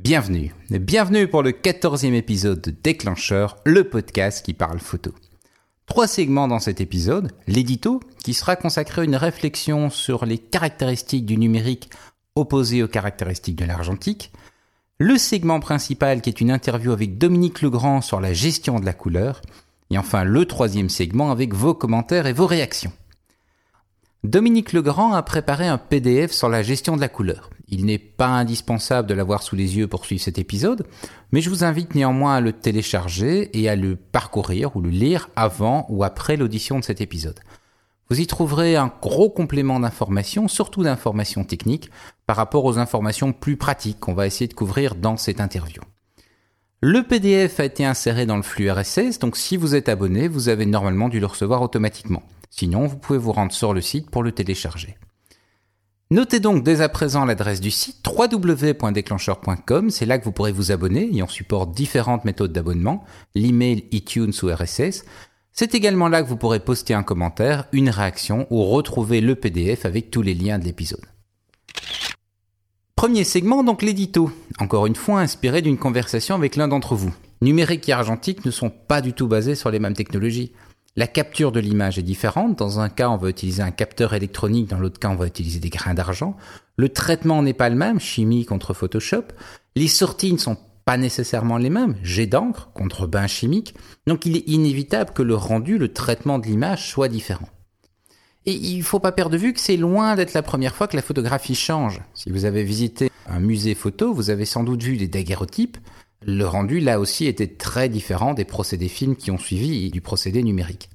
Bienvenue pour le 14e épisode de Déclencheur, le podcast qui parle photo. 3 segments dans cet épisode, l'édito, qui sera consacré à une réflexion sur les caractéristiques du numérique opposées aux caractéristiques de l'argentique, le segment principal qui est une interview avec Dominique Legrand sur la gestion de la couleur, et enfin le 3e segment avec vos commentaires et vos réactions. Dominique Legrand a préparé un PDF sur la gestion de la couleur. Il n'est pas indispensable de l'avoir sous les yeux pour suivre cet épisode, mais je vous invite néanmoins à le télécharger et à le parcourir ou le lire avant ou après l'audition de cet épisode. Vous y trouverez un gros complément d'informations, surtout d'informations techniques, par rapport aux informations plus pratiques qu'on va essayer de couvrir dans cette interview. Le PDF a été inséré dans le flux RSS, donc si vous êtes abonné, vous avez normalement dû le recevoir automatiquement. Sinon, vous pouvez vous rendre sur le site pour le télécharger. Notez donc dès à présent l'adresse du site www.déclencheur.com, c'est là que vous pourrez vous abonner et on supporte différentes méthodes d'abonnement, l'email, iTunes ou RSS. C'est également là que vous pourrez poster un commentaire, une réaction ou retrouver le PDF avec tous les liens de l'épisode. Premier segment, donc l'édito. Encore une fois inspiré d'une conversation avec l'un d'entre vous. Numérique et argentique ne sont pas du tout basés sur les mêmes technologies. La capture de l'image est différente. Dans un cas, on va utiliser un capteur électronique. Dans l'autre cas, on va utiliser des grains d'argent. Le traitement n'est pas le même, chimie contre Photoshop. Les sorties ne sont pas nécessairement les mêmes, jet d'encre contre bain chimique. Donc, il est inévitable que le rendu, le traitement de l'image soit différent. Et il ne faut pas perdre de vue que c'est loin d'être la première fois que la photographie change. Si vous avez visité un musée photo, vous avez sans doute vu des daguerreotypes. Le rendu, là aussi, était très différent des procédés films qui ont suivi et du procédé numérique.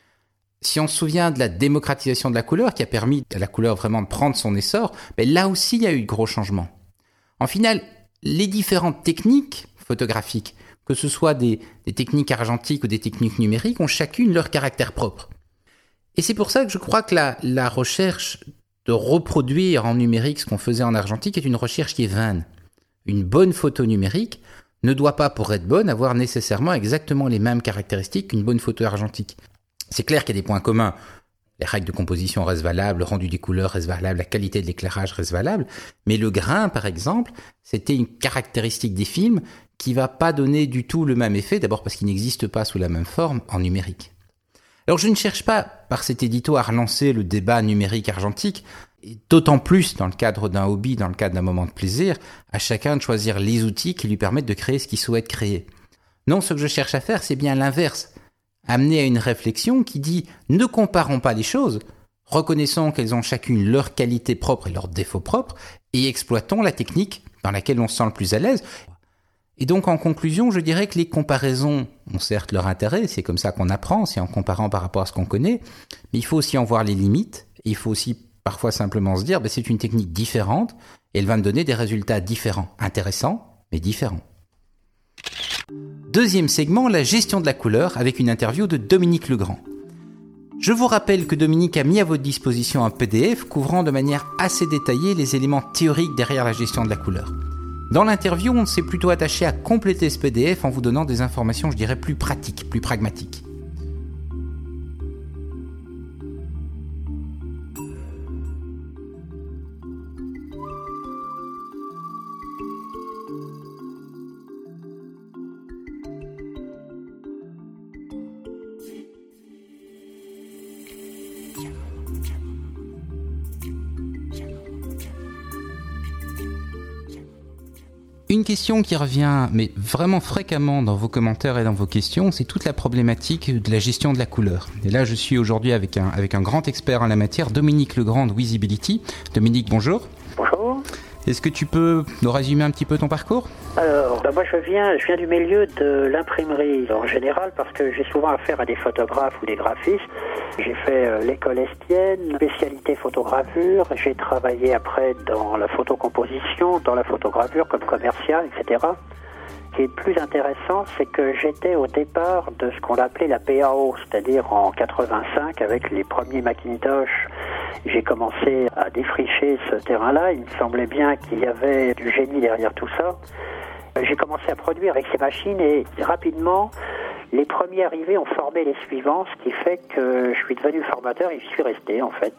Si on se souvient de la démocratisation de la couleur, qui a permis à la couleur vraiment de prendre son essor, là aussi, il y a eu de gros changements. En final, les différentes techniques photographiques, que ce soit des techniques argentiques ou des techniques numériques, ont chacune leur caractère propre. Et c'est pour ça que je crois que la recherche de reproduire en numérique ce qu'on faisait en argentique est une recherche qui est vaine. Une bonne photo numérique ne doit pas, pour être bonne, avoir nécessairement exactement les mêmes caractéristiques qu'une bonne photo argentique. C'est clair qu'il y a des points communs. Les règles de composition restent valables, le rendu des couleurs reste valable, la qualité de l'éclairage reste valable, mais le grain, par exemple, c'était une caractéristique des films qui va pas donner du tout le même effet, d'abord parce qu'il n'existe pas sous la même forme en numérique. Alors je ne cherche pas, par cet édito, à relancer le débat numérique-argentique, et d'autant plus dans le cadre d'un hobby, dans le cadre d'un moment de plaisir, à chacun de choisir les outils qui lui permettent de créer ce qu'il souhaite créer. Non, ce que je cherche à faire, c'est bien l'inverse. Amener à une réflexion qui dit « ne comparons pas les choses, reconnaissons qu'elles ont chacune leurs qualités propres et leurs défauts propres, et exploitons la technique dans laquelle on se sent le plus à l'aise ». Et donc en conclusion, je dirais que les comparaisons ont certes leur intérêt, c'est comme ça qu'on apprend, c'est en comparant par rapport à ce qu'on connaît, mais il faut aussi en voir les limites, et il faut aussi parfois simplement se dire c'est une technique différente, et elle va me donner des résultats différents, intéressants, mais différents. Deuxième segment, la gestion de la couleur, avec une interview de Dominique Legrand. Je vous rappelle que Dominique a mis à votre disposition un PDF couvrant de manière assez détaillée les éléments théoriques derrière la gestion de la couleur. Dans l'interview, on s'est plutôt attaché à compléter ce PDF en vous donnant des informations, je dirais, plus pratiques, plus pragmatiques. Une question qui revient, mais vraiment fréquemment dans vos commentaires et dans vos questions, c'est toute la problématique de la gestion de la couleur. Et là, je suis aujourd'hui avec un grand expert en la matière, Dominique Legrand de Visibility. Dominique, bonjour. Bonjour. Est-ce que tu peux nous résumer un petit peu ton parcours ? Alors, moi je viens du milieu de l'imprimerie en général parce que j'ai souvent affaire à des photographes ou des graphistes. J'ai fait l'école Estienne, spécialité photogravure. J'ai travaillé après dans la photocomposition, dans la photogravure comme commercial, etc. Ce qui est le plus intéressant, c'est que j'étais au départ de ce qu'on appelait la PAO, c'est-à-dire en 85 avec les premiers Macintosh. J'ai commencé à défricher ce terrain-là. Il me semblait bien qu'il y avait du génie derrière tout ça. J'ai commencé à produire avec ces machines et rapidement, les premiers arrivés ont formé les suivants, ce qui fait que je suis devenu formateur et j'y suis resté en fait.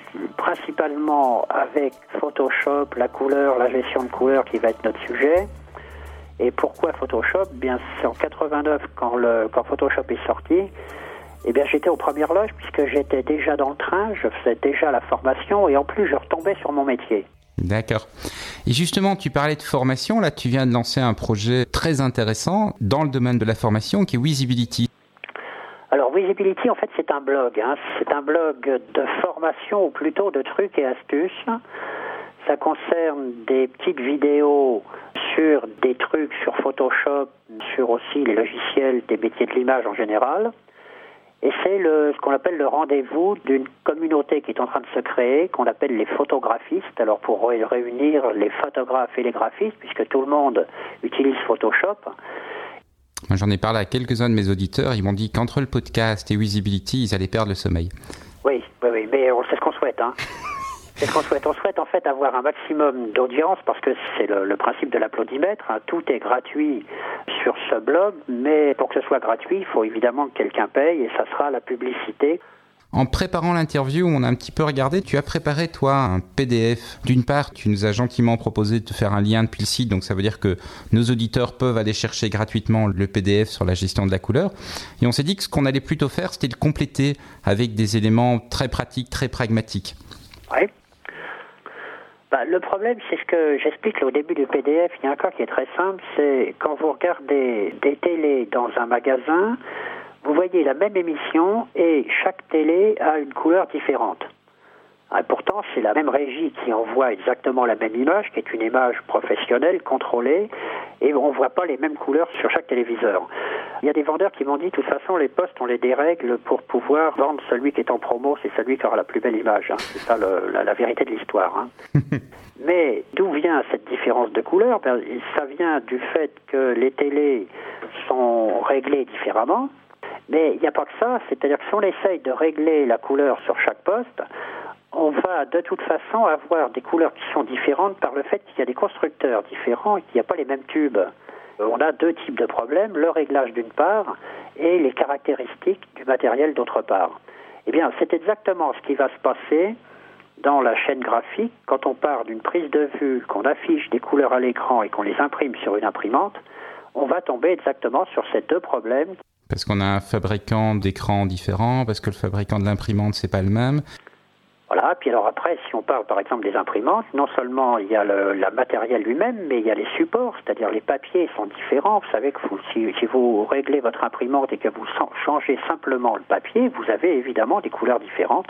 Principalement avec Photoshop, la couleur, la gestion de couleur qui va être notre sujet. Et pourquoi Photoshop ? Bien, c'est en 89 quand Photoshop est sorti. Eh bien, j'étais aux premières loges puisque j'étais déjà dans le train, je faisais déjà la formation et en plus, je retombais sur mon métier. D'accord. Et justement, tu parlais de formation. Là, tu viens de lancer un projet très intéressant dans le domaine de la formation qui est Visibility. Alors, Visibility, en fait, c'est un blog. C'est un blog de formation ou plutôt de trucs et astuces. Ça concerne des petites vidéos sur des trucs sur Photoshop, sur aussi les logiciels des métiers de l'image en général. Et c'est ce qu'on appelle le rendez-vous d'une communauté qui est en train de se créer, qu'on appelle les photographistes. Alors pour réunir les photographes et les graphistes, puisque tout le monde utilise Photoshop. Moi, j'en ai parlé à quelques-uns de mes auditeurs. Ils m'ont dit qu'entre le podcast et Visibility, ils allaient perdre le sommeil. Oui, mais c'est ce qu'on souhaite. C'est ce qu'on souhaite. On souhaite en fait avoir un maximum d'audience parce que c'est le principe de l'applaudimètre. Tout est gratuit sur ce blog, mais pour que ce soit gratuit, il faut évidemment que quelqu'un paye et ça sera la publicité. En préparant l'interview, on a un petit peu regardé. Tu as préparé, toi, un PDF. D'une part, tu nous as gentiment proposé de faire un lien depuis le site. Donc, ça veut dire que nos auditeurs peuvent aller chercher gratuitement le PDF sur la gestion de la couleur. Et on s'est dit que ce qu'on allait plutôt faire, c'était de compléter avec des éléments très pratiques, très pragmatiques. Oui. Le problème, c'est ce que j'explique au début du PDF. Il y a un cas qui est très simple. C'est quand vous regardez des télés dans un magasin, vous voyez la même émission et chaque télé a une couleur différente. Et pourtant, c'est la même régie qui envoie exactement la même image, qui est une image professionnelle, contrôlée, et on ne voit pas les mêmes couleurs sur chaque téléviseur. Il y a des vendeurs qui m'ont dit, de toute façon, les postes, on les dérègle pour pouvoir vendre celui qui est en promo, c'est celui qui aura la plus belle image. C'est ça la vérité de l'histoire. Mais d'où vient cette différence de couleur ? Ça vient du fait que les télés sont réglées différemment. Mais il n'y a pas que ça, c'est-à-dire que si on essaye de régler la couleur sur chaque poste, on va de toute façon avoir des couleurs qui sont différentes par le fait qu'il y a des constructeurs différents et qu'il n'y a pas les mêmes tubes. On a deux types de problèmes, le réglage d'une part et les caractéristiques du matériel d'autre part. Eh bien, c'est exactement ce qui va se passer dans la chaîne graphique quand on part d'une prise de vue, qu'on affiche des couleurs à l'écran et qu'on les imprime sur une imprimante, on va tomber exactement sur ces deux problèmes. Parce qu'on a un fabricant d'écran différent, parce que le fabricant de l'imprimante, c'est pas le même. Voilà, puis alors après, si on parle par exemple des imprimantes, non seulement il y a le matériel lui-même, mais il y a les supports, c'est-à-dire les papiers sont différents. Vous savez que si vous réglez votre imprimante et que vous changez simplement le papier, vous avez évidemment des couleurs différentes.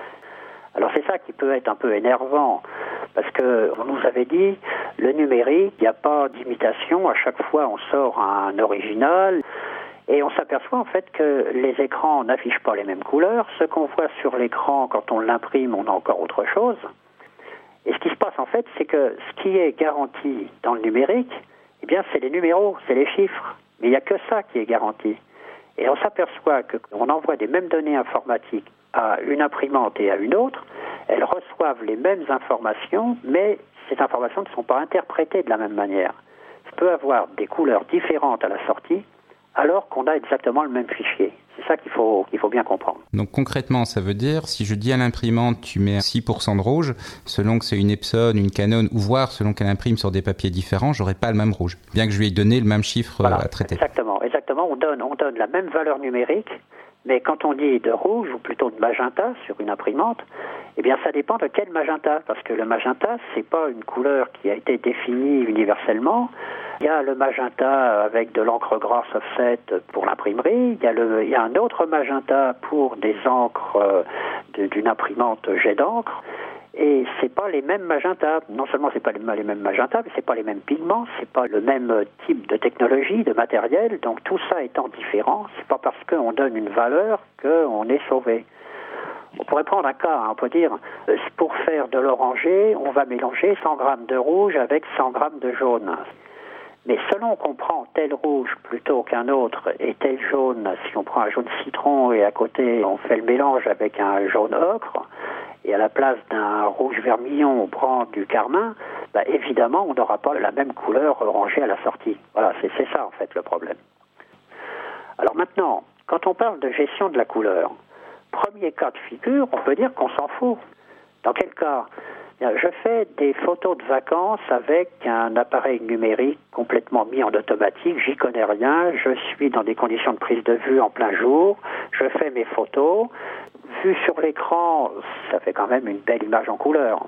Alors c'est ça qui peut être un peu énervant, parce que on nous avait dit, le numérique, il n'y a pas d'imitation, à chaque fois on sort un original. Et on s'aperçoit en fait que les écrans n'affichent pas les mêmes couleurs. Ce qu'on voit sur l'écran, quand on l'imprime, on a encore autre chose. Et ce qui se passe en fait, c'est que ce qui est garanti dans le numérique, eh bien, c'est les numéros, c'est les chiffres. Mais il n'y a que ça qui est garanti. Et on s'aperçoit qu'on envoie des mêmes données informatiques à une imprimante et à une autre. Elles reçoivent les mêmes informations, mais ces informations ne sont pas interprétées de la même manière. Ça peut avoir des couleurs différentes à la sortie, alors qu'on a exactement le même fichier. C'est ça qu'il faut bien comprendre. Donc concrètement, ça veut dire, si je dis à l'imprimante, tu mets 6% de rouge, selon que c'est une Epson, une Canon, ou voire selon qu'elle imprime sur des papiers différents, j'aurai pas le même rouge, bien que je lui ai donné le même chiffre à traiter. Exactement. On donne la même valeur numérique, mais quand on dit de rouge, ou plutôt de magenta sur une imprimante, eh bien ça dépend de quel magenta, parce que le magenta, c'est pas une couleur qui a été définie universellement. Il y a le magenta avec de l'encre grasse offset pour l'imprimerie. Il y a un autre magenta pour des encres d'une imprimante jet d'encre. Et c'est pas les mêmes magentas. Non seulement c'est pas les mêmes magentas, mais c'est pas les mêmes pigments, c'est pas le même type de technologie, de matériel. Donc tout ça étant différent, c'est pas parce qu'on donne une valeur qu'on est sauvé. On pourrait prendre un cas, on peut dire, pour faire de l'oranger, on va mélanger 100 grammes de rouge avec 100 grammes de jaune. Mais selon qu'on prend tel rouge plutôt qu'un autre et tel jaune, si on prend un jaune citron et à côté on fait le mélange avec un jaune ocre, et à la place d'un rouge vermillon on prend du carmin, évidemment on n'aura pas la même couleur orangée à la sortie. Voilà, c'est ça en fait le problème. Alors maintenant, quand on parle de gestion de la couleur, premier cas de figure, on peut dire qu'on s'en fout. Dans quel cas ? Je fais des photos de vacances avec un appareil numérique complètement mis en automatique. J'y connais rien. Je suis dans des conditions de prise de vue en plein jour. Je fais mes photos. Vu sur l'écran, ça fait quand même une belle image en couleur.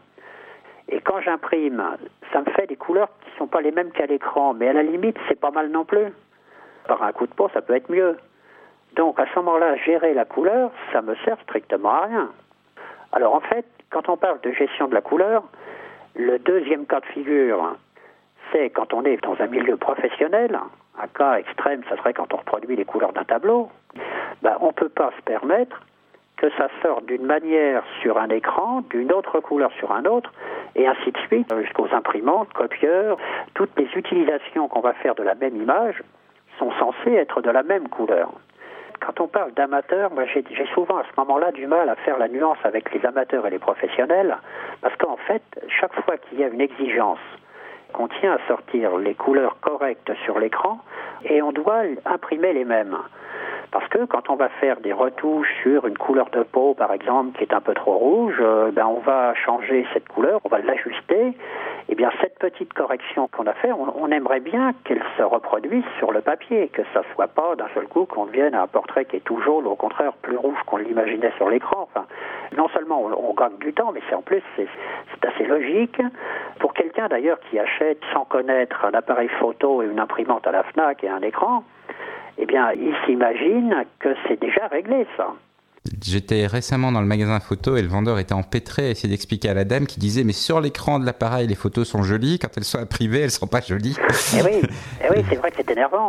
Et quand j'imprime, ça me fait des couleurs qui ne sont pas les mêmes qu'à l'écran. Mais à la limite, c'est pas mal non plus. Par un coup de peau, ça peut être mieux. Donc à ce moment-là, gérer la couleur, ça me sert strictement à rien. Alors en fait, quand on parle de gestion de la couleur, le deuxième cas de figure, c'est quand on est dans un milieu professionnel. Un cas extrême, ça serait quand on reproduit les couleurs d'un tableau. On ne peut pas se permettre que ça sorte d'une manière sur un écran, d'une autre couleur sur un autre, et ainsi de suite, jusqu'aux imprimantes, copieurs. Toutes les utilisations qu'on va faire de la même image sont censées être de la même couleur. Quand on parle d'amateurs, moi j'ai souvent à ce moment-là du mal à faire la nuance avec les amateurs et les professionnels, parce qu'en fait, chaque fois qu'il y a une exigence, qu'on tient à sortir les couleurs correctes sur l'écran, et on doit imprimer les mêmes. Parce que quand on va faire des retouches sur une couleur de peau, par exemple, qui est un peu trop rouge, on va changer cette couleur, on va l'ajuster. Et bien, cette petite correction qu'on a fait, on aimerait bien qu'elle se reproduise sur le papier, que ça soit pas d'un seul coup qu'on devienne un portrait qui est tout jaune, au contraire plus rouge qu'on l'imaginait sur l'écran. Enfin, non seulement on gagne du temps, mais c'est en plus c'est assez logique. Pour quelqu'un d'ailleurs qui achète sans connaître un appareil photo et une imprimante à la Fnac et un écran, eh bien, il s'imagine que c'est déjà réglé, ça. J'étais récemment dans le magasin photo et le vendeur était empêtré à essayer d'expliquer à la dame qui disait « Mais sur l'écran de l'appareil, les photos sont jolies. Quand elles sont imprimées, elles ne sont pas jolies. » Eh oui, c'est vrai que c'est énervant.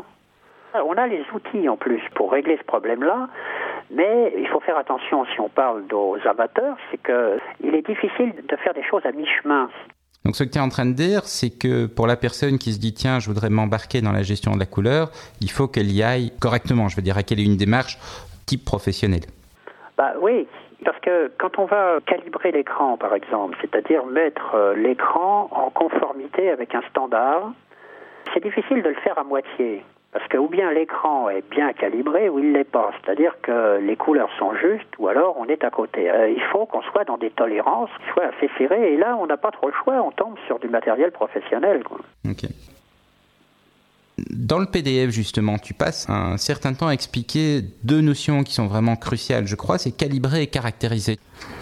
On a les outils en plus pour régler ce problème-là, mais il faut faire attention si on parle aux amateurs, c'est qu'il est difficile de faire des choses à mi-chemin. Donc ce que tu es en train de dire, c'est que pour la personne qui se dit « Tiens, je voudrais m'embarquer dans la gestion de la couleur », il faut qu'elle y aille correctement. Je veux dire, qu'elle ait une démarche type professionnelle. Oui, parce que quand on va calibrer l'écran, par exemple, c'est-à-dire mettre l'écran en conformité avec un standard, c'est difficile de le faire à moitié. Parce que ou bien l'écran est bien calibré ou il ne l'est pas. C'est-à-dire que les couleurs sont justes ou alors on est à côté. Il faut qu'on soit dans des tolérances qui soient assez serrées. Et là, on n'a pas trop le choix. On tombe sur du matériel professionnel. Ok. Dans le PDF, justement, tu passes un certain temps à expliquer deux notions qui sont vraiment cruciales, je crois, c'est calibrer et caractériser.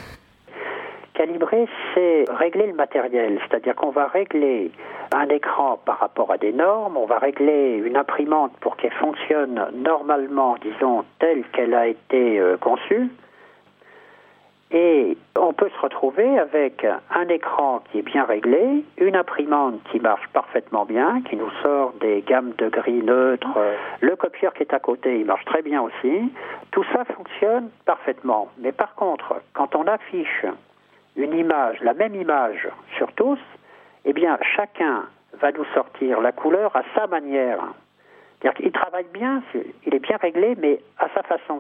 Calibrer, c'est régler le matériel, c'est-à-dire qu'on va régler un écran par rapport à des normes, on va régler une imprimante pour qu'elle fonctionne normalement, disons, telle qu'elle a été conçue. Et on peut se retrouver avec un écran qui est bien réglé, une imprimante qui marche parfaitement bien, qui nous sort des gammes de gris neutres, le copieur qui est à côté, il marche très bien aussi. Tout ça fonctionne parfaitement. Mais par contre, quand on affiche une image, la même image sur tous, eh bien chacun va nous sortir la couleur à sa manière. C'est-à-dire qu'il travaille bien, il est bien réglé, mais à sa façon.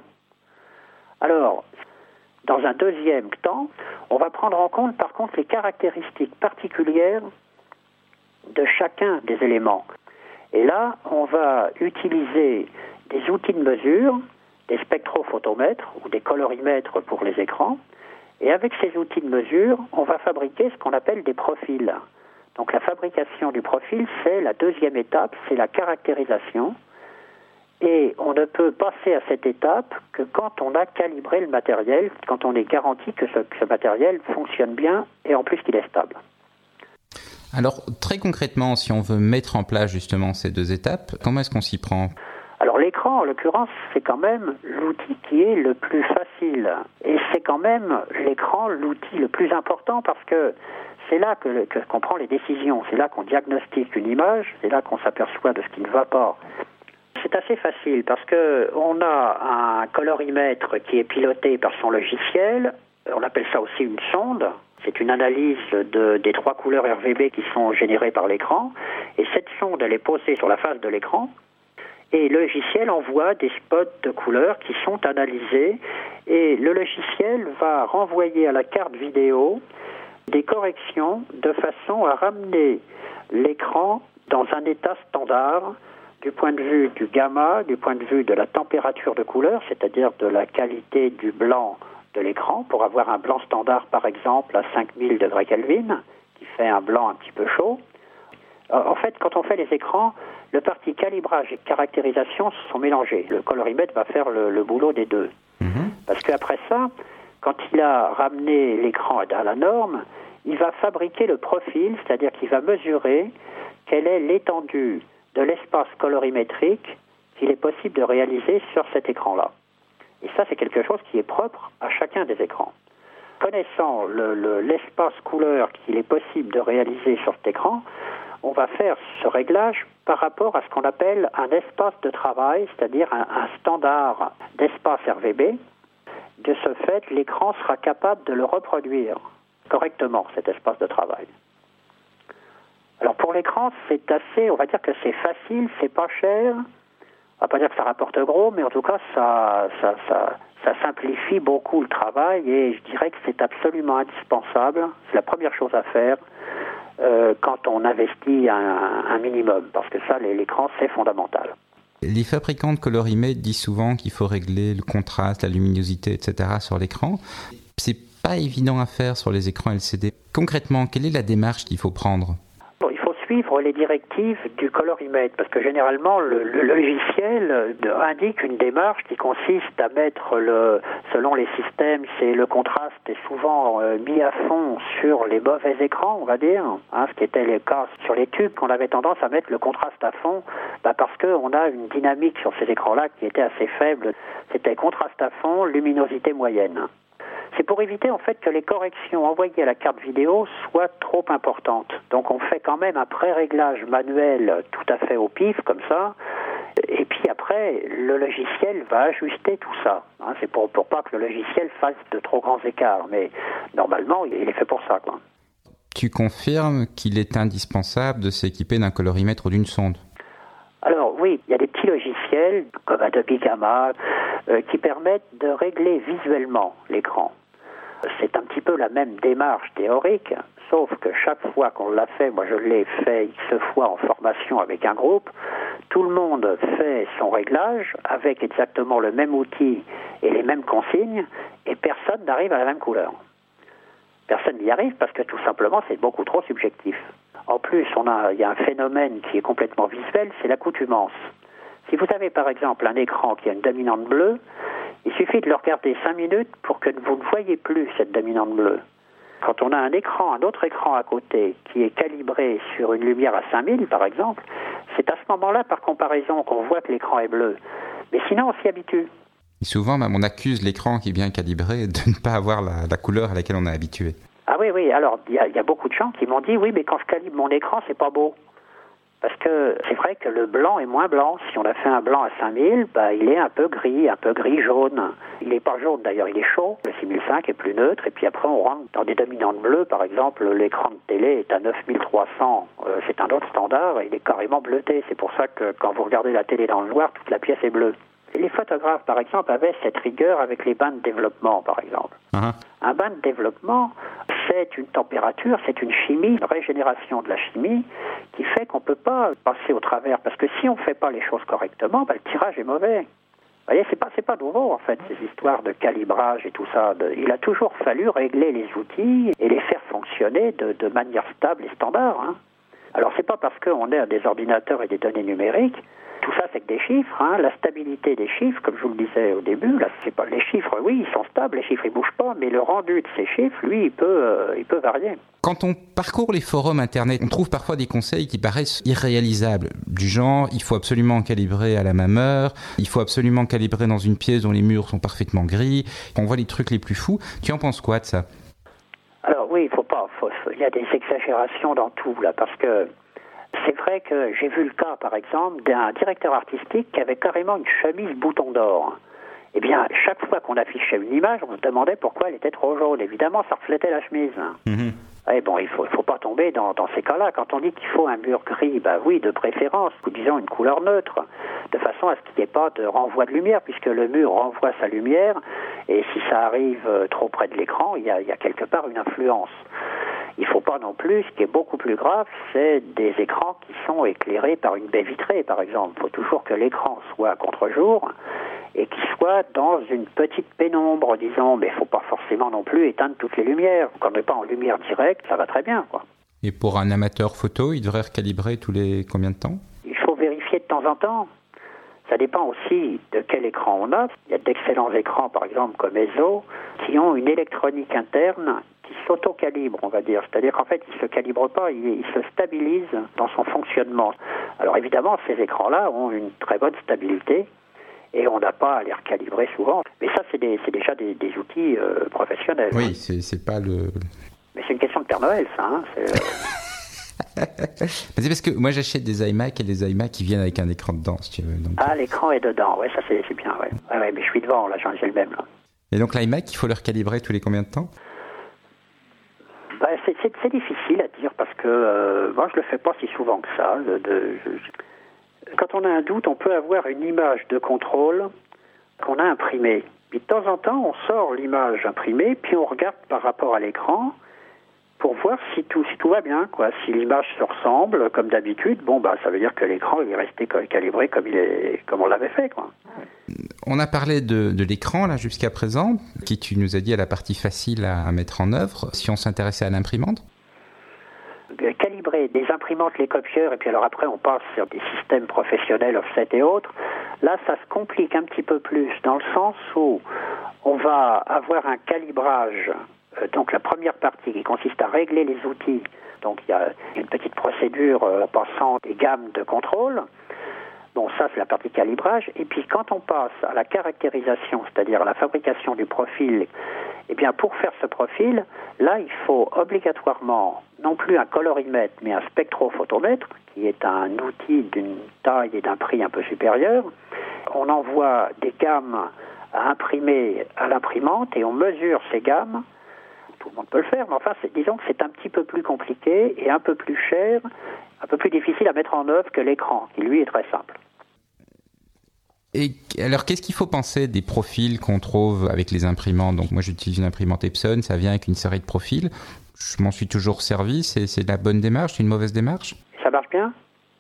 Alors, dans un deuxième temps, on va prendre en compte par contre les caractéristiques particulières de chacun des éléments. Et là, on va utiliser des outils de mesure, des spectrophotomètres ou des colorimètres pour les écrans. Et avec ces outils de mesure, on va fabriquer ce qu'on appelle des profils. Donc la fabrication du profil, c'est la deuxième étape, c'est la caractérisation. Et on ne peut passer à cette étape que quand on a calibré le matériel, quand on est garanti que ce matériel fonctionne bien et en plus qu'il est stable. Alors très concrètement, si on veut mettre en place justement ces deux étapes, comment est-ce qu'on s'y prend ? Alors l'écran, en l'occurrence, c'est quand même l'outil qui est le plus facile. Et c'est quand même l'écran l'outil le plus important parce que c'est là qu'on prend les décisions, c'est là qu'on diagnostique une image, c'est là qu'on s'aperçoit de ce qui ne va pas. C'est assez facile parce qu'on a un colorimètre qui est piloté par son logiciel, on appelle ça aussi une sonde. C'est une analyse des trois couleurs RGB qui sont générées par l'écran. Et cette sonde, elle est posée sur la face de l'écran. Et le logiciel envoie des spots de couleurs qui sont analysés. Et le logiciel va renvoyer à la carte vidéo des corrections de façon à ramener l'écran dans un état standard du point de vue du gamma, du point de vue de la température de couleur, c'est-à-dire de la qualité du blanc de l'écran pour avoir un blanc standard, par exemple, à 5000 degrés Kelvin, qui fait un blanc un petit peu chaud. En fait, quand on fait les écrans, le parti calibrage et caractérisation sont mélangés. Le colorimètre va faire le boulot des deux. Parce qu'après ça, quand il a ramené l'écran à la norme, il va fabriquer le profil, c'est-à-dire qu'il va mesurer quelle est l'étendue de l'espace colorimétrique qu'il est possible de réaliser sur cet écran-là. Et ça, c'est quelque chose qui est propre à chacun des écrans. Connaissant l'espace couleur qu'il est possible de réaliser sur cet écran, on va faire ce réglage par rapport à ce qu'on appelle un espace de travail, c'est-à-dire un standard d'espace RVB. De ce fait, l'écran sera capable de le reproduire correctement, cet espace de travail. Alors pour l'écran, c'est assez, on va dire que c'est facile, c'est pas cher. On va pas dire que ça rapporte gros, mais en tout cas, ça simplifie beaucoup le travail et je dirais que c'est absolument indispensable. C'est la première chose à faire quand on investit un minimum, parce que ça, l'écran, c'est fondamental. Les fabricants de colorimètres disent souvent qu'il faut régler le contraste, la luminosité, etc. sur l'écran. C'est pas évident à faire sur les écrans LCD. Concrètement, quelle est la démarche qu'il faut prendre ? Il faut suivre les directives du colorimètre, parce que généralement le logiciel indique une démarche qui consiste à mettre selon les systèmes, c'est le contraste est souvent mis à fond sur les mauvais écrans, on va dire, ce qui était le cas sur les tubes, qu'on avait tendance à mettre le contraste à fond, parce qu'on a une dynamique sur ces écrans-là qui était assez faible. C'était contraste à fond, luminosité moyenne. C'est pour éviter en fait que les corrections envoyées à la carte vidéo soient trop importantes. Donc on fait quand même un pré-réglage manuel tout à fait au pif, comme ça. Et puis après, le logiciel va ajuster tout ça. C'est pour pas que le logiciel fasse de trop grands écarts. Mais normalement, il est fait pour ça, quoi. Tu confirmes qu'il est indispensable de s'équiper d'un colorimètre ou d'une sonde ? Alors oui, il y a des petits logiciels comme Adobe Gamma qui permettent de régler visuellement l'écran. C'est un petit peu la même démarche théorique, sauf que chaque fois qu'on l'a fait, moi je l'ai fait X fois en formation avec un groupe, tout le monde fait son réglage avec exactement le même outil et les mêmes consignes, et personne n'arrive à la même couleur. Personne n'y arrive parce que tout simplement c'est beaucoup trop subjectif. En plus, il y a un phénomène qui est complètement visuel, c'est l'accoutumance. Si vous avez par exemple un écran qui a une dominante bleue, il suffit de le regarder 5 minutes pour que vous ne voyez plus cette dominante bleue. Quand on a un autre écran à côté qui est calibré sur une lumière à 5000 par exemple, c'est à ce moment-là par comparaison qu'on voit que l'écran est bleu. Mais sinon on s'y habitue. Et souvent on accuse l'écran qui est bien calibré de ne pas avoir la couleur à laquelle on est habitué. Ah oui, alors il y a beaucoup de gens qui m'ont dit oui mais quand je calibre mon écran c'est pas beau. Parce que c'est vrai que le blanc est moins blanc. Si on a fait un blanc à 5000, il est un peu gris-jaune. Il n'est pas jaune d'ailleurs, il est chaud. Le 6005 est plus neutre. Et puis après, on rentre dans des dominantes bleues. Par exemple, l'écran de télé est à 9300. C'est un autre standard et il est carrément bleuté. C'est pour ça que quand vous regardez la télé dans le noir, toute la pièce est bleue. Les photographes, par exemple, avaient cette rigueur avec les bains de développement, par exemple. Un bain de développement, c'est une température, c'est une chimie, une régénération de la chimie qui fait qu'on ne peut pas passer au travers. Parce que si on ne fait pas les choses correctement, le tirage est mauvais. Vous voyez, c'est pas nouveau, en fait, ces histoires de calibrage et tout ça. Il a toujours fallu régler les outils et les faire fonctionner de manière stable et standard. Alors, c'est pas parce qu'on a des ordinateurs et des données numériques. Tout ça, c'est que des chiffres. La stabilité des chiffres, comme je vous le disais au début, là, c'est pas les chiffres. Oui, ils sont stables, les chiffres ils bougent pas, mais le rendu de ces chiffres, lui, il peut varier. Quand on parcourt les forums internet, on trouve parfois des conseils qui paraissent irréalisables, du genre il faut absolument calibrer à la même heure, il faut absolument calibrer dans une pièce dont les murs sont parfaitement gris. On voit les trucs les plus fous. Tu en penses quoi de ça ? Alors oui, il y a des exagérations dans tout là, parce que c'est vrai que j'ai vu le cas, par exemple, d'un directeur artistique qui avait carrément une chemise bouton d'or. Eh bien, chaque fois qu'on affichait une image, on se demandait pourquoi elle était trop jaune. Évidemment, ça reflétait la chemise. Et bon, il faut pas tomber dans ces cas-là. Quand on dit qu'il faut un mur gris, oui, de préférence, ou disons une couleur neutre, de façon à ce qu'il n'y ait pas de renvoi de lumière, puisque le mur renvoie sa lumière, et si ça arrive trop près de l'écran, il y a quelque part une influence. Il ne faut pas non plus, ce qui est beaucoup plus grave, c'est des écrans qui sont éclairés par une baie vitrée, par exemple. Il faut toujours que l'écran soit à contre-jour et qui soit dans une petite pénombre, disons, mais il ne faut pas forcément non plus éteindre toutes les lumières. Quand on n'est pas en lumière directe, ça va très bien, quoi. Et pour un amateur photo, il devrait recalibrer tous les combien de temps ? Il faut vérifier de temps en temps. Ça dépend aussi de quel écran on a. Il y a d'excellents écrans, par exemple, comme ESO, qui ont une électronique interne qui s'auto-calibre, on va dire. C'est-à-dire qu'en fait, il ne se calibre pas, il se stabilise dans son fonctionnement. Alors évidemment, ces écrans-là ont une très bonne stabilité et on n'a pas à les recalibrer souvent. Mais ça, c'est déjà des outils professionnels. Oui, c'est pas le... Mais c'est une question de Père Noël, ça. Hein, c'est parce que moi j'achète des iMac et des iMac qui viennent avec un écran dedans, si tu veux. Donc... Ah, l'écran est dedans, ouais, ça c'est bien, ouais. Ouais, mais je suis devant, là, j'ai le même, là. Et donc l'iMac, il faut le recalibrer tous les combien de temps ? C'est difficile à dire parce que moi je le fais pas si souvent que ça. Quand on a un doute, on peut avoir une image de contrôle qu'on a imprimée. Puis de temps en temps, on sort l'image imprimée, puis on regarde par rapport à l'écran pour voir si tout va bien, quoi. Si l'image se ressemble comme d'habitude, ça veut dire que l'écran il est resté calibré comme on l'avait fait, quoi. On a parlé de l'écran là jusqu'à présent, qui tu nous as dit est la partie facile à mettre en œuvre. Si on s'intéressait à l'imprimante, calibrer des imprimantes, les copieurs, et puis alors après on passe sur des systèmes professionnels, offset et autres. Là, ça se complique un petit peu plus dans le sens où on va avoir un calibrage. Donc la première partie qui consiste à régler les outils. Donc il y a une petite procédure passant des gammes de contrôle. Bon, ça c'est la partie calibrage. Et puis quand on passe à la caractérisation, c'est-à-dire à la fabrication du profil, eh bien pour faire ce profil, là il faut obligatoirement non plus un colorimètre, mais un spectrophotomètre, qui est un outil d'une taille et d'un prix un peu supérieur. On envoie des gammes à imprimer à l'imprimante et on mesure ces gammes. Tout le monde peut le faire, mais enfin, disons que c'est un petit peu plus compliqué et un peu plus cher, un peu plus difficile à mettre en œuvre que l'écran, qui lui est très simple. Et alors, qu'est-ce qu'il faut penser des profils qu'on trouve avec les imprimantes ? Donc moi, j'utilise une imprimante Epson, ça vient avec une série de profils. Je m'en suis toujours servi, c'est la bonne démarche, c'est une mauvaise démarche ? Ça marche bien,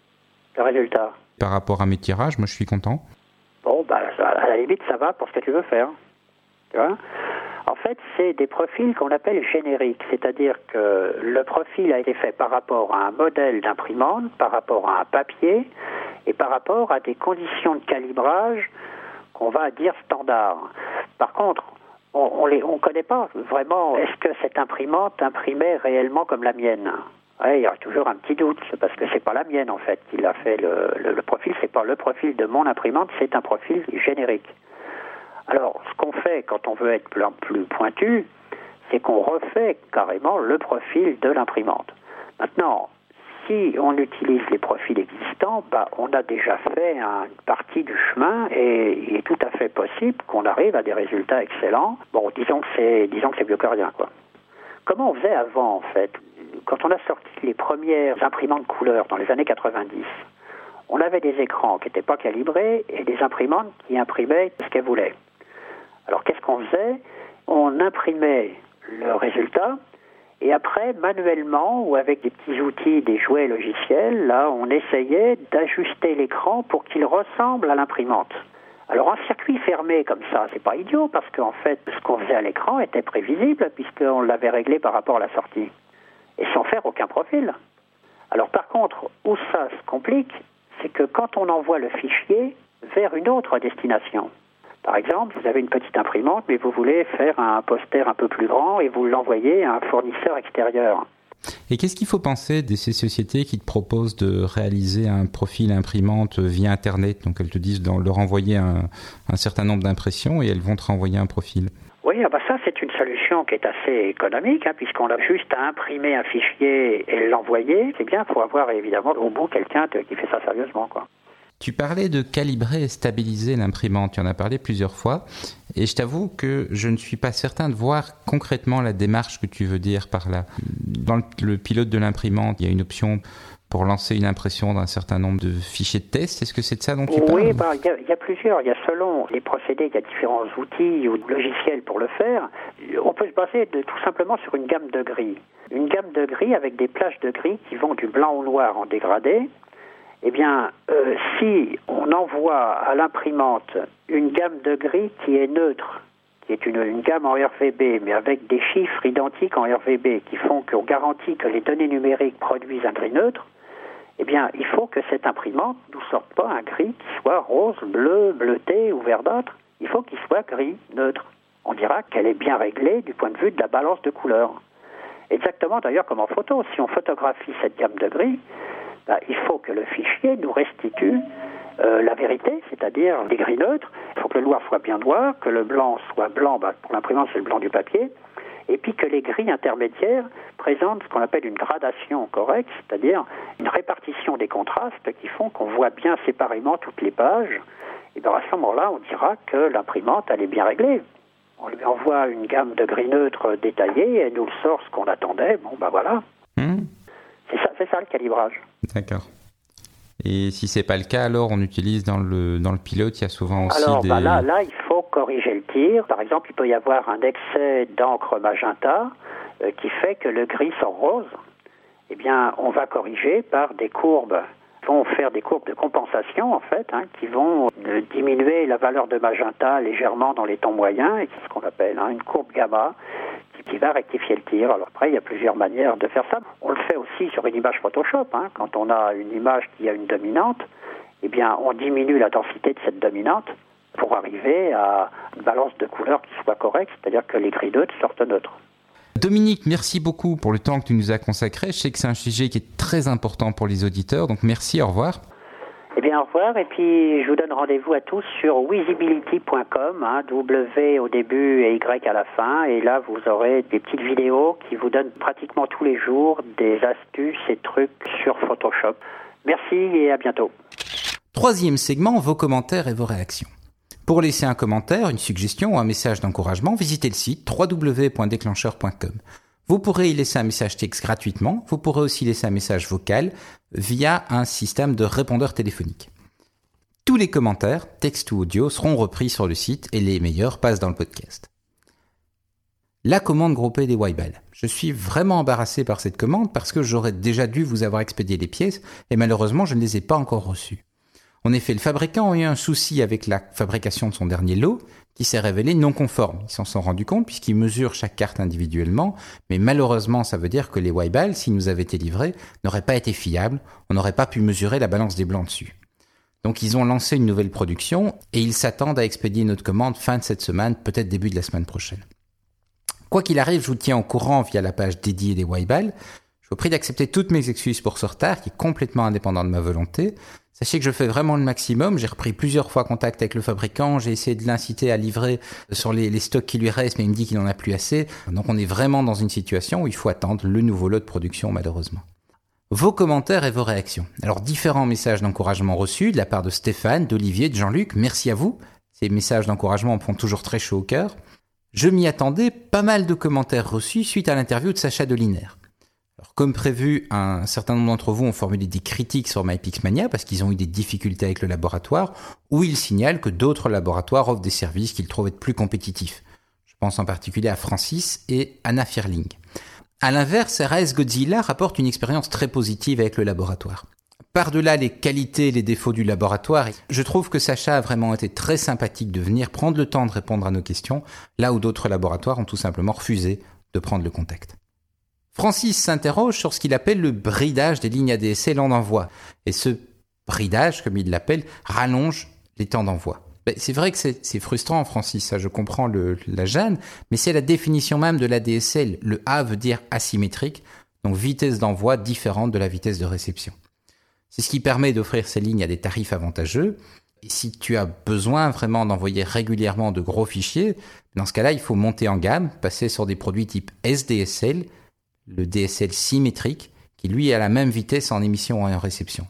le résultat. Par rapport à mes tirages, moi je suis content. Bon, à la limite, ça va pour ce que tu veux faire. Tu vois ? En fait, c'est des profils qu'on appelle génériques, c'est-à-dire que le profil a été fait par rapport à un modèle d'imprimante, par rapport à un papier et par rapport à des conditions de calibrage qu'on va dire standard. Par contre, on connaît pas vraiment, est-ce que cette imprimante imprimait réellement comme la mienne ? Ouais, il y a toujours un petit doute, parce que c'est pas la mienne en fait qui l'a fait. Le profil, c'est pas le profil de mon imprimante, c'est un profil générique. Alors, ce qu'on fait quand on veut être plus pointu, c'est qu'on refait carrément le profil de l'imprimante. Maintenant, si on utilise les profils existants, on a déjà fait une partie du chemin et il est tout à fait possible qu'on arrive à des résultats excellents. Bon, disons que c'est mieux que rien, quoi. Comment on faisait avant, en fait ? Quand on a sorti les premières imprimantes couleur dans les années 90, on avait des écrans qui n'étaient pas calibrés et des imprimantes qui imprimaient ce qu'elles voulaient. Alors, qu'est-ce qu'on faisait ? On imprimait le résultat et après, manuellement ou avec des petits outils, des jouets logiciels, là, on essayait d'ajuster l'écran pour qu'il ressemble à l'imprimante. Alors, un circuit fermé comme ça, c'est pas idiot parce qu'en fait, ce qu'on faisait à l'écran était prévisible puisqu'on l'avait réglé par rapport à la sortie et sans faire aucun profil. Alors, par contre, où ça se complique, c'est que quand on envoie le fichier vers une autre destination, par exemple, vous avez une petite imprimante, mais vous voulez faire un poster un peu plus grand et vous l'envoyez à un fournisseur extérieur. Et qu'est-ce qu'il faut penser de ces sociétés qui te proposent de réaliser un profil imprimante via Internet ? Donc elles te disent de leur envoyer un certain nombre d'impressions et elles vont te renvoyer un profil. Oui, ça c'est une solution qui est assez économique, puisqu'on a juste à imprimer un fichier et l'envoyer. C'est bien, il faut avoir évidemment au bout quelqu'un qui fait ça sérieusement, quoi. Tu parlais de calibrer et stabiliser l'imprimante, tu en as parlé plusieurs fois, et je t'avoue que je ne suis pas certain de voir concrètement la démarche que tu veux dire par là. Dans le pilote de l'imprimante, il y a une option pour lancer une impression d'un certain nombre de fichiers de test. Est-ce que c'est de ça dont tu parles ? Oui, il y a plusieurs. Il y a selon les procédés, il y a différents outils ou logiciels pour le faire. On peut se baser tout simplement sur une gamme de gris. Une gamme de gris avec des plages de gris qui vont du blanc au noir en dégradé. Eh bien, si on envoie à l'imprimante une gamme de gris qui est neutre, qui est une gamme en RVB, mais avec des chiffres identiques en RVB qui font qu'on garantit que les données numériques produisent un gris neutre, eh bien, il faut que cette imprimante ne nous sorte pas un gris qui soit rose, bleu, bleuté ou verdâtre. Il faut qu'il soit gris, neutre. On dira qu'elle est bien réglée du point de vue de la balance de couleurs. Exactement d'ailleurs comme en photo. Si on photographie cette gamme de gris, il faut que le fichier nous restitue la vérité, c'est-à-dire des gris neutres. Il faut que le noir soit bien noir, que le blanc soit blanc, pour l'imprimante c'est le blanc du papier, et puis que les gris intermédiaires présentent ce qu'on appelle une gradation correcte, c'est-à-dire une répartition des contrastes qui font qu'on voit bien séparément toutes les pages. Et bien à ce moment-là, on dira que l'imprimante, elle est bien réglée. On lui envoie une gamme de gris neutre détaillée, elle nous le sort ce qu'on attendait, voilà. C'est ça le calibrage. D'accord. Et si c'est pas le cas, alors on utilise dans le pilote, il y a souvent aussi là, il faut corriger le tir. Par exemple, il peut y avoir un excès d'encre magenta qui fait que le gris sort rose. Eh bien, on va corriger par des courbes. Vont faire des courbes de compensation, en fait, qui vont diminuer la valeur de magenta légèrement dans les tons moyens, et c'est ce qu'on appelle une courbe gamma, qui va rectifier le tir. Alors après, il y a plusieurs manières de faire ça. On le fait aussi sur une image Photoshop. Quand on a une image qui a une dominante, eh bien, on diminue la densité de cette dominante pour arriver à une balance de couleurs qui soit correcte, c'est-à-dire que les gris neutres sortent neutres. Dominique, merci beaucoup pour le temps que tu nous as consacré. Je sais que c'est un sujet qui est très important pour les auditeurs, donc merci, au revoir. Eh bien, au revoir, et puis je vous donne rendez-vous à tous sur Wizability.com, W au début et Y à la fin, et là vous aurez des petites vidéos qui vous donnent pratiquement tous les jours des astuces et trucs sur Photoshop. Merci et à bientôt. Troisième segment, vos commentaires et vos réactions. Pour laisser un commentaire, une suggestion ou un message d'encouragement, visitez le site www.déclencheur.com. Vous pourrez y laisser un message texte gratuitement. Vous pourrez aussi laisser un message vocal via un système de répondeur téléphonique. Tous les commentaires, texte ou audio, seront repris sur le site et les meilleurs passent dans le podcast. La commande groupée des Weibel. Je suis vraiment embarrassé par cette commande parce que j'aurais déjà dû vous avoir expédié les pièces et malheureusement je ne les ai pas encore reçues. En effet, le fabricant a eu un souci avec la fabrication de son dernier lot qui s'est révélé non conforme. Ils s'en sont rendus compte puisqu'ils mesurent chaque carte individuellement, mais malheureusement, ça veut dire que les Weibel, s'ils nous avaient été livrés, n'auraient pas été fiables, on n'aurait pas pu mesurer la balance des blancs dessus. Donc ils ont lancé une nouvelle production et ils s'attendent à expédier notre commande fin de cette semaine, peut-être début de la semaine prochaine. Quoi qu'il arrive, je vous tiens au courant via la page dédiée des Weibel. Je vous prie d'accepter toutes mes excuses pour ce retard qui est complètement indépendant de ma volonté. Sachez que je fais vraiment le maximum. J'ai repris plusieurs fois contact avec le fabricant. J'ai essayé de l'inciter à livrer sur les stocks qui lui restent, mais il me dit qu'il n'en a plus assez. Donc on est vraiment dans une situation où il faut attendre le nouveau lot de production, malheureusement. Vos commentaires et vos réactions. Alors, différents messages d'encouragement reçus de la part de Stéphane, d'Olivier, de Jean-Luc. Merci à vous. Ces messages d'encouragement me font toujours très chaud au cœur. Je m'y attendais. Pas mal de commentaires reçus suite à l'interview de Sacha Doliner. Alors, comme prévu, un certain nombre d'entre vous ont formulé des critiques sur MyPixMania parce qu'ils ont eu des difficultés avec le laboratoire, où ils signalent que d'autres laboratoires offrent des services qu'ils trouvent être plus compétitifs. Je pense en particulier à Francis et Anna Firling. À l'inverse, RAS Godzilla rapporte une expérience très positive avec le laboratoire. Par-delà les qualités et les défauts du laboratoire, je trouve que Sacha a vraiment été très sympathique de venir prendre le temps de répondre à nos questions, là où d'autres laboratoires ont tout simplement refusé de prendre le contact. Francis s'interroge sur ce qu'il appelle le bridage des lignes ADSL en envoi. Et ce bridage, comme il l'appelle, rallonge les temps d'envoi. C'est vrai que c'est frustrant, Francis, ça je comprends la gêne, mais c'est la définition même de l'ADSL. Le A veut dire asymétrique, donc vitesse d'envoi différente de la vitesse de réception. C'est ce qui permet d'offrir ces lignes à des tarifs avantageux. Et si tu as besoin vraiment d'envoyer régulièrement de gros fichiers, dans ce cas-là, il faut monter en gamme, passer sur des produits type SDSL, le DSL symétrique, qui lui a la même vitesse en émission et en réception.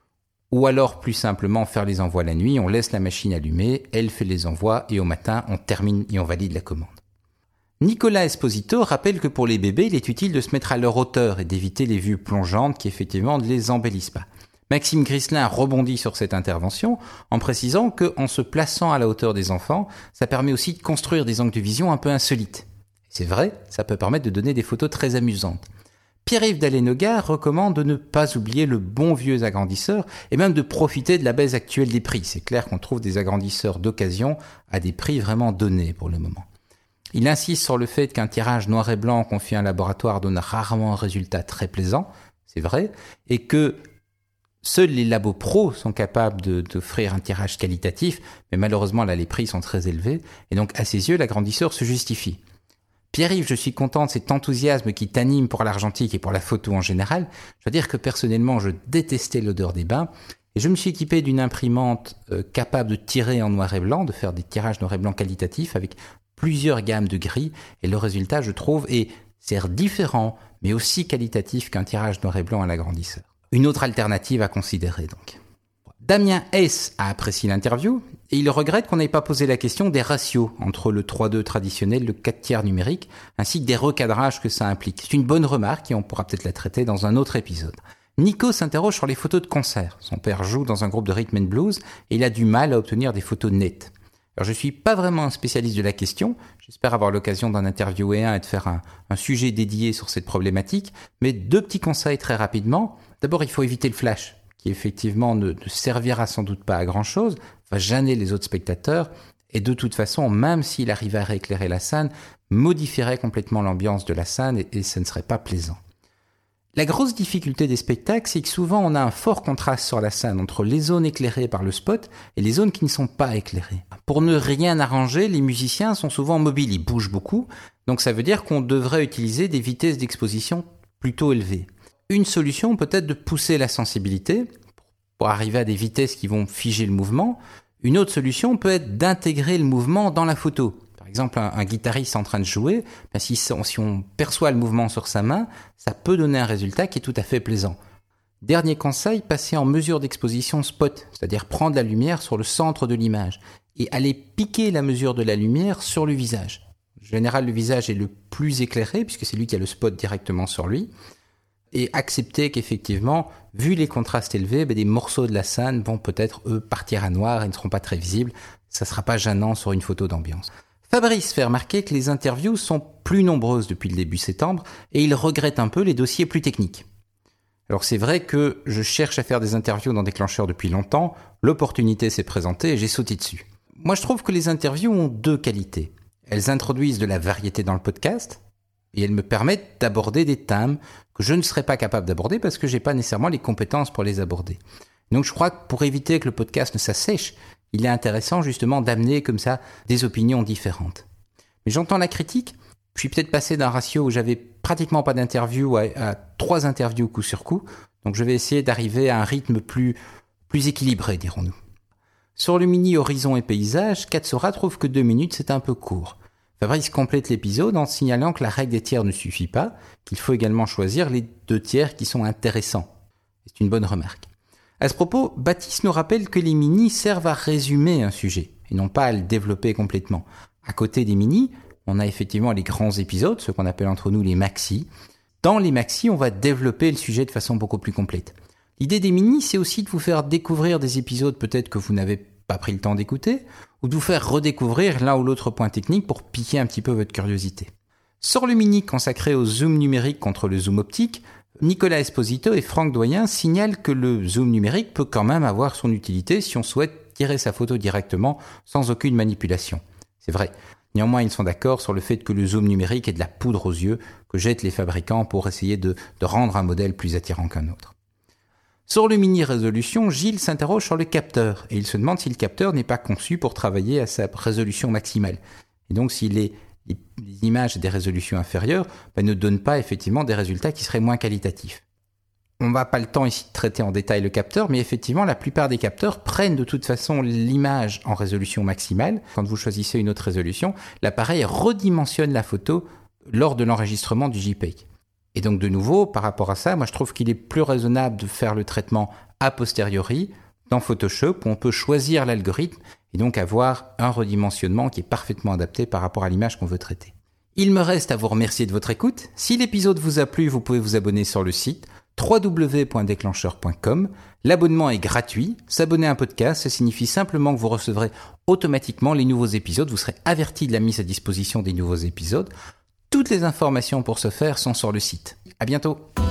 Ou alors, plus simplement, faire les envois la nuit, on laisse la machine allumée, elle fait les envois, et au matin, on termine et on valide la commande. Nicolas Esposito rappelle que pour les bébés, il est utile de se mettre à leur hauteur et d'éviter les vues plongeantes qui, effectivement, ne les embellissent pas. Maxime Grislin rebondit sur cette intervention en précisant qu'en se plaçant à la hauteur des enfants, ça permet aussi de construire des angles de vision un peu insolites. C'est vrai, ça peut permettre de donner des photos très amusantes. Pierre-Yves Dallénoga recommande de ne pas oublier le bon vieux agrandisseur et même de profiter de la baisse actuelle des prix. C'est clair qu'on trouve des agrandisseurs d'occasion à des prix vraiment donnés pour le moment. Il insiste sur le fait qu'un tirage noir et blanc confié à un laboratoire donne rarement un résultat très plaisant, c'est vrai, et que seuls les labos pros sont capables d'offrir un tirage qualitatif, mais malheureusement là les prix sont très élevés, et donc à ses yeux l'agrandisseur se justifie. Pierre-Yves, je suis content de cet enthousiasme qui t'anime pour l'argentique et pour la photo en général. Je dois dire que personnellement, je détestais l'odeur des bains et je me suis équipé d'une imprimante capable de tirer en noir et blanc, de faire des tirages noir et blanc qualitatifs avec plusieurs gammes de gris. Et le résultat, je trouve, est certes différent, mais aussi qualitatif qu'un tirage noir et blanc à l'agrandisseur. Une autre alternative à considérer donc. Damien S. a apprécié l'interview et il regrette qu'on n'ait pas posé la question des ratios entre le 3:2 traditionnel et le 4/3 numérique, ainsi que des recadrages que ça implique. C'est une bonne remarque et on pourra peut-être la traiter dans un autre épisode. Nico s'interroge sur les photos de concert. Son père joue dans un groupe de rhythm and blues et il a du mal à obtenir des photos nettes. Alors je suis pas vraiment un spécialiste de la question, j'espère avoir l'occasion d'en interviewer un et de faire un sujet dédié sur cette problématique, mais 2 petits conseils très rapidement. D'abord, il faut éviter le flash, qui effectivement ne servira sans doute pas à grand-chose, va gêner les autres spectateurs, et de toute façon, même s'il arrivait à rééclairer la scène, modifierait complètement l'ambiance de la scène et ce ne serait pas plaisant. La grosse difficulté des spectacles, c'est que souvent on a un fort contraste sur la scène entre les zones éclairées par le spot et les zones qui ne sont pas éclairées. Pour ne rien arranger, les musiciens sont souvent mobiles, ils bougent beaucoup, donc ça veut dire qu'on devrait utiliser des vitesses d'exposition plutôt élevées. Une solution peut être de pousser la sensibilité pour arriver à des vitesses qui vont figer le mouvement. Une autre solution peut être d'intégrer le mouvement dans la photo. Par exemple, un guitariste en train de jouer, si on perçoit le mouvement sur sa main, ça peut donner un résultat qui est tout à fait plaisant. Dernier conseil, passer en mesure d'exposition spot, c'est-à-dire prendre la lumière sur le centre de l'image et aller piquer la mesure de la lumière sur le visage. En général, le visage est le plus éclairé puisque c'est lui qui a le spot directement sur lui. Et accepter qu'effectivement, vu les contrastes élevés, des morceaux de la scène vont peut-être, eux, partir à noir et ne seront pas très visibles. Ça ne sera pas gênant sur une photo d'ambiance. Fabrice fait remarquer que les interviews sont plus nombreuses depuis le début septembre et il regrette un peu les dossiers plus techniques. Alors c'est vrai que je cherche à faire des interviews dans Déclencheur depuis longtemps, l'opportunité s'est présentée et j'ai sauté dessus. Moi je trouve que les interviews ont 2 qualités. Elles introduisent de la variété dans le podcast et elles me permettent d'aborder des thèmes que je ne serais pas capable d'aborder parce que j'ai pas nécessairement les compétences pour les aborder. Donc je crois que pour éviter que le podcast ne s'assèche, il est intéressant justement d'amener comme ça des opinions différentes. Mais j'entends la critique, je suis peut-être passé d'un ratio où j'avais pratiquement pas d'interview à 3 interviews coup sur coup, donc je vais essayer d'arriver à un rythme plus équilibré, dirons-nous. Sur le mini Horizon et Paysage, Katsura trouve que 2 minutes c'est un peu court. Fabrice complète l'épisode en signalant que la règle des tiers ne suffit pas, qu'il faut également choisir les 2 tiers qui sont intéressants. C'est une bonne remarque. À ce propos, Baptiste nous rappelle que les minis servent à résumer un sujet, et non pas à le développer complètement. À côté des minis, on a effectivement les grands épisodes, ce qu'on appelle entre nous les maxis. Dans les maxis, on va développer le sujet de façon beaucoup plus complète. L'idée des minis, c'est aussi de vous faire découvrir des épisodes peut-être que vous n'avez pas pris le temps d'écouter, ou de vous faire redécouvrir l'un ou l'autre point technique pour piquer un petit peu votre curiosité. Sur le mini consacré au zoom numérique contre le zoom optique, Nicolas Esposito et Franck Doyen signalent que le zoom numérique peut quand même avoir son utilité si on souhaite tirer sa photo directement sans aucune manipulation. C'est vrai. Néanmoins, ils sont d'accord sur le fait que le zoom numérique est de la poudre aux yeux que jettent les fabricants pour essayer de rendre un modèle plus attirant qu'un autre. Sur le mini résolution, Gilles s'interroge sur le capteur et il se demande si le capteur n'est pas conçu pour travailler à sa résolution maximale. Et donc, si les images des résolutions inférieures ne donnent pas effectivement des résultats qui seraient moins qualitatifs. On n'a pas le temps ici de traiter en détail le capteur, mais effectivement, la plupart des capteurs prennent de toute façon l'image en résolution maximale. Quand vous choisissez une autre résolution, l'appareil redimensionne la photo lors de l'enregistrement du JPEG. Et donc, de nouveau, par rapport à ça, moi je trouve qu'il est plus raisonnable de faire le traitement a posteriori dans Photoshop où on peut choisir l'algorithme et donc avoir un redimensionnement qui est parfaitement adapté par rapport à l'image qu'on veut traiter. Il me reste à vous remercier de votre écoute. Si l'épisode vous a plu, vous pouvez vous abonner sur le site www.déclencheur.com. L'abonnement est gratuit. S'abonner à un podcast, ça signifie simplement que vous recevrez automatiquement les nouveaux épisodes. Vous serez averti de la mise à disposition des nouveaux épisodes. Toutes les informations pour ce faire sont sur le site. À bientôt.